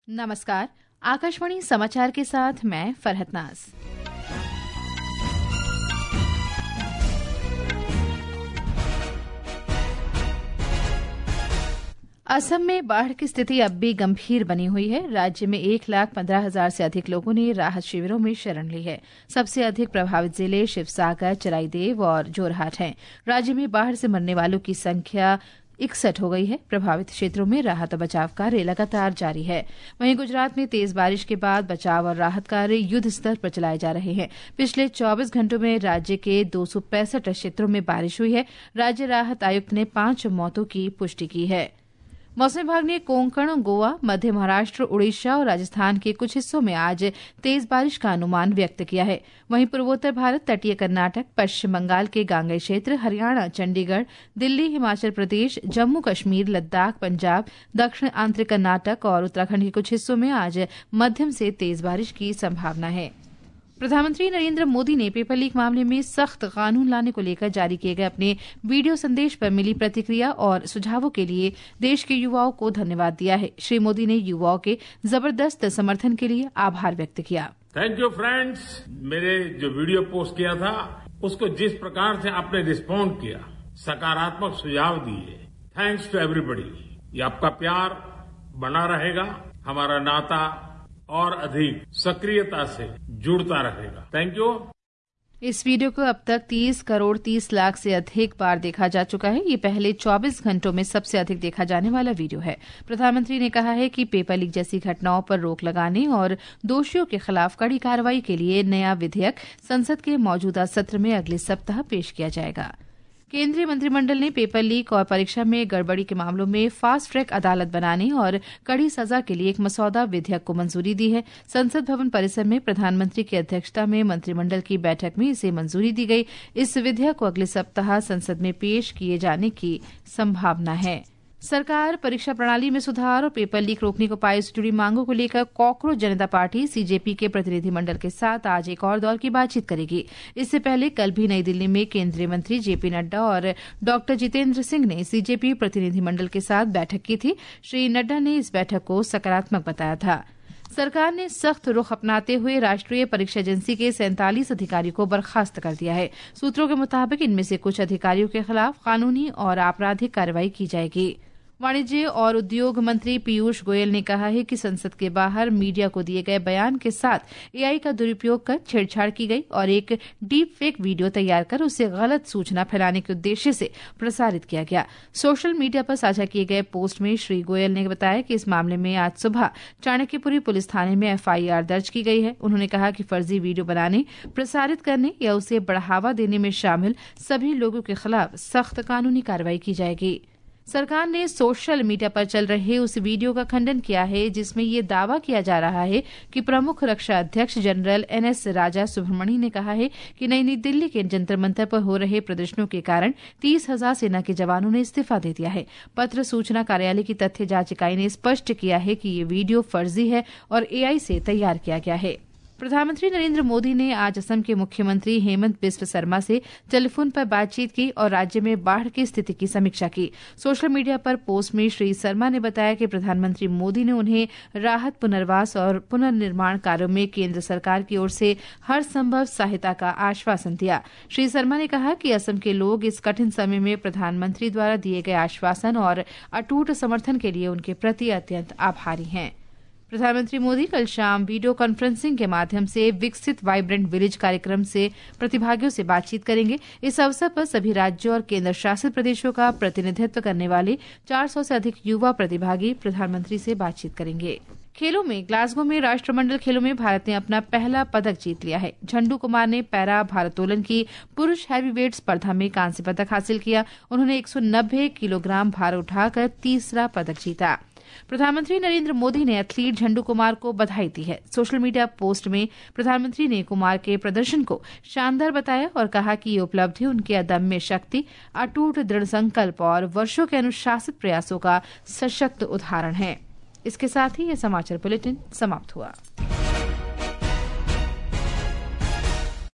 नमस्कार, आकाशवाणी समाचार के साथ मैं फरहत नाज। असम में बाढ़ की स्थिति अब भी गंभीर बनी हुई है। राज्य में 1,15,000 से अधिक लोगों ने राहत शिविरों में शरण ली है। सबसे अधिक प्रभावित जिले शिवसागर, चराईदेव और जोरहाट हैं। राज्य में बाढ़ से मरने वालों की संख्या 61 हो गई है। प्रभावित क्षेत्रों में राहत और बचाव कार्य लगातार जारी है। वहीं गुजरात में तेज बारिश के बाद बचाव और राहत कार्य युद्ध स्तर पर चलाए जा रहे हैं। पिछले 24 घंटों में राज्य के 265 क्षेत्रों में बारिश हुई है। राज्य राहत आयुक्त ने 5 मौतों की पुष्टि की है। मौसम विभाग ने कोंकण, गोवा, मध्य महाराष्ट्र, उड़ीसा और राजस्थान के कुछ हिस्सों में आज तेज बारिश का अनुमान व्यक्त किया है। वहीं पूर्वोत्तर भारत, तटीय कर्नाटक, पश्चिम बंगाल के गांगेय क्षेत्र, हरियाणा, चंडीगढ़, दिल्ली, हिमाचल प्रदेश, जम्मू कश्मीर, लद्दाख, पंजाब, दक्षिण आंतरिक कर्नाटक और उत्तराखंड के कुछ हिस्सों में आज मध्यम से तेज बारिश की संभावना है। प्रधानमंत्री नरेंद्र मोदी ने पेपर लीक मामले में सख्त कानून लाने को लेकर जारी किए गए अपने वीडियो संदेश पर मिली प्रतिक्रिया और सुझावों के लिए देश के युवाओं को धन्यवाद दिया है। श्री मोदी ने युवाओं के जबरदस्त समर्थन के लिए आभार व्यक्त किया। Thank you friends. मेरे जो वीडियो पोस्ट किया था उसको जिस प्रकार से आपने रिस्पॉन्ड किया, सकारात्मक सुझाव दिए, थैंक्स टू एवरीबॉडी। ये आपका प्यार बना रहेगा, हमारा नाता और अधिक सक्रियता से जुड़ता रहेगा। Thank you. इस वीडियो को अब तक 30 करोड़ 30 लाख से अधिक बार देखा जा चुका है। ये पहले 24 घंटों में सबसे अधिक देखा जाने वाला वीडियो है। प्रधानमंत्री ने कहा है कि पेपर लीक जैसी घटनाओं पर रोक लगाने और दोषियों के खिलाफ कड़ी कार्रवाई के लिए नया विधेयक संसद के मौजूदा सत्र में अगले सप्ताह पेश किया जाएगा। केंद्रीय मंत्रिमंडल ने पेपर लीक और परीक्षा में गड़बड़ी के मामलों में फास्ट ट्रैक अदालत बनाने और कड़ी सजा के लिए एक मसौदा विधेयक को मंजूरी दी है। संसद भवन परिसर में प्रधानमंत्री की अध्यक्षता में मंत्रिमंडल की बैठक में इसे मंजूरी दी गई। इस विधेयक को अगले सप्ताह संसद में पेश किए जाने की संभावना है। सरकार परीक्षा प्रणाली में सुधार और पेपर लीक रोकने को पाए से जुड़ी मांगों को लेकर कॉकरोच जनता पार्टी सीजेपी के प्रतिनिधिमंडल के साथ आज एक और दौर की बातचीत करेगी। इससे पहले कल भी नई दिल्ली में केंद्रीय मंत्री जेपी नड्डा और डॉक्टर जितेंद्र सिंह ने सीजेपी प्रतिनिधिमंडल के साथ बैठक की थी। श्री नड्डा ने इस बैठक को सकारात्मक बताया था। सरकार ने सख्त रुख अपनाते हुए राष्ट्रीय परीक्षा एजेंसी के 47 अधिकारियों को बर्खास्त कर दिया है। सूत्रों के मुताबिक इनमें से कुछ अधिकारियों के खिलाफ कानूनी और आपराधिक कार्रवाई की जाएगी। वाणिज्य और उद्योग मंत्री पीयूष गोयल ने कहा है कि संसद के बाहर मीडिया को दिए गए बयान के साथ एआई का दुरुपयोग कर छेड़छाड़ की गई और एक डीप फेक वीडियो तैयार कर उसे गलत सूचना फैलाने के उद्देश्य से प्रसारित किया गया। सोशल मीडिया पर साझा किए गए पोस्ट में श्री गोयल ने बताया कि इस मामले में आज सुबह चाणक्यपुरी पुलिस थाने में एफआईआर दर्ज की गई है। उन्होंने कहा कि फर्जी वीडियो बनाने, प्रसारित करने या उसे बढ़ावा देने में शामिल सभी लोगों के खिलाफ सख्त कानूनी कार्रवाई की जाएगी। सरकार ने सोशल मीडिया पर चल रहे उस वीडियो का खंडन किया है जिसमें ये दावा किया जा रहा है कि प्रमुख रक्षा अध्यक्ष जनरल एनएस राजा सुब्रमणी ने कहा है कि नई दिल्ली के जंतर मंतर पर हो रहे प्रदर्शनों के कारण 30,000 सेना के जवानों ने इस्तीफा दे दिया है। पत्र सूचना कार्यालय की तथ्य जांच इकाई ने स्पष्ट किया है कि ये वीडियो फर्जी है और एआई से तैयार किया गया है। प्रधानमंत्री नरेंद्र मोदी ने आज असम के मुख्यमंत्री हेमंत बिस्व शर्मा से टेलीफोन पर बातचीत की और राज्य में बाढ़ की स्थिति की समीक्षा की। सोशल मीडिया पर पोस्ट में श्री शर्मा ने बताया कि प्रधानमंत्री मोदी ने उन्हें राहत, पुनर्वास और पुनर्निर्माण कार्यों में केंद्र सरकार की ओर से हर संभव सहायता का आश्वासन दिया। श्री शर्मा ने कहा कि असम के लोग इस कठिन समय में प्रधानमंत्री द्वारा दिए गए आश्वासन और अटूट समर्थन के लिए उनके प्रति अत्यंत आभारी हैं। प्रधानमंत्री मोदी कल शाम वीडियो कॉन्फ्रेंसिंग के माध्यम से विकसित वाइब्रेंट विलेज कार्यक्रम से प्रतिभागियों से बातचीत करेंगे। इस अवसर पर सभी राज्यों और केंद्र शासित प्रदेशों का प्रतिनिधित्व करने वाले 400 से अधिक युवा प्रतिभागी प्रधानमंत्री से बातचीत करेंगे। खेलों में ग्लासगो में राष्ट्रमंडल खेलों में भारत ने अपना पहला पदक जीत लिया है। झंडू कुमार ने पैरा भारोत्तोलन की पुरुष हैवीवेट स्पर्धा में कांस्य पदक हासिल किया। उन्होंने 190 किलोग्राम भार उठाकर तीसरा पदक जीता। प्रधानमंत्री नरेंद्र मोदी ने एथलीट झंडू कुमार को बधाई दी है। सोशल मीडिया पोस्ट में प्रधानमंत्री ने कुमार के प्रदर्शन को शानदार बताया और कहा कि ये उपलब्धि उनकी अदम्य शक्ति, अटूट दृढ़ संकल्प और वर्षों के अनुशासित प्रयासों का सशक्त उदाहरण है। इसके साथ ही यह समाचार बुलेटिन समाप्त हुआ।